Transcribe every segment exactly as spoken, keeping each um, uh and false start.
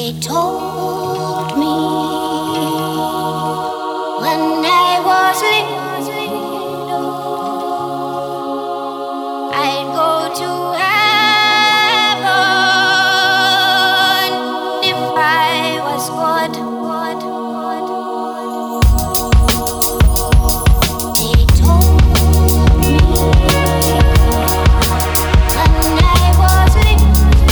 They told me when I was little I'd go to heaven if I was good. They told me when I was little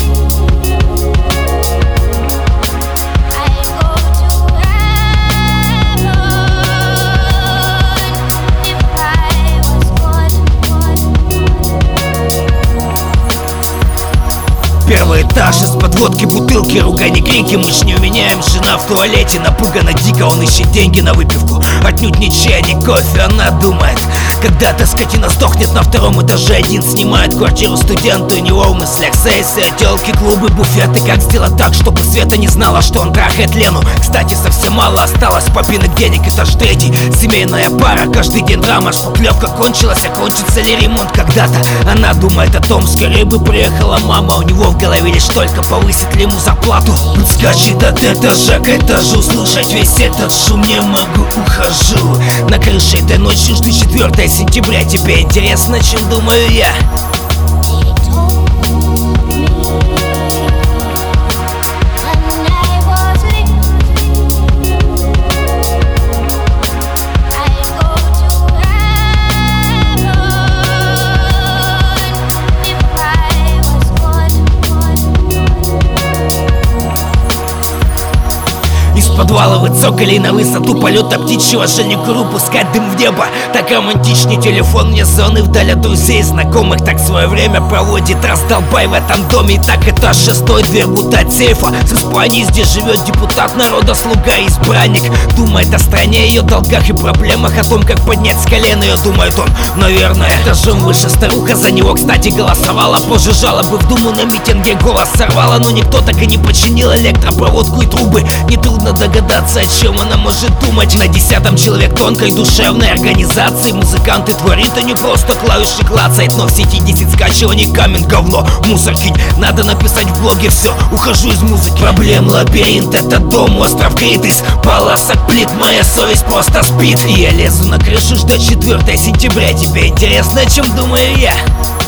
Первый этаж, из подводки бутылки, ругань и крики. Мы ж не уменяем, жена в туалете напугана дико. Он ищет деньги на выпивку, отнюдь не чай, не кофе. Она думает, когда-то скотина сдохнет. На втором этаже один снимает квартиру студенту. У него в мыслях сессия, телки, клубы, буфеты. Как сделать так, чтобы Света не знала, что он трахает Лену? Кстати, совсем мало осталось папиных денег. Этаж третий, семейная пара. Каждый день драма, шпаклевка кончилась. А кончится ли ремонт когда-то? Она думает о том, скорее бы приехала мама. У него в голове лишь только повысит ли ему зарплату. Он скачет от этажа к этажу, слушать весь этот шум не могу, ухожу. На крыше этой ночью жду четвёртое сентября. Тебе интересно, чем думаю я? Подваловы цокали на высоту полета птичьего, жаль пускать дым в небо. Так романтичней телефон мне зоны вдаль от друзей, знакомых. Так свое время проводит раздолбай в этом доме. И так этаж шестой, дверь будто от сейфа. С Испании, здесь живет депутат народа, слуга, избранник. Думает о стране, ее долгах и проблемах, о том, как поднять с колен ее, думает он. Наверное, этажом выше старуха за него, кстати, голосовала. Позже жалобы в думу на митинге голос сорвала. Но никто так и не починил электропроводку и трубы. Нетрудно догадаться, о чем она может думать. На десятом человек тонкой душевной организации. Музыканты творит, а не просто клавиши клацает. Но в сети десять скачиваний, камень, говно, мусор кинь. Надо написать в блоге все, ухожу из музыки. Проблем лабиринт, это дом, остров Крит. Из полосок плит, моя совесть просто спит. И я лезу на крышу ждать четвёртое сентября. Тебе интересно, о чем думаю я?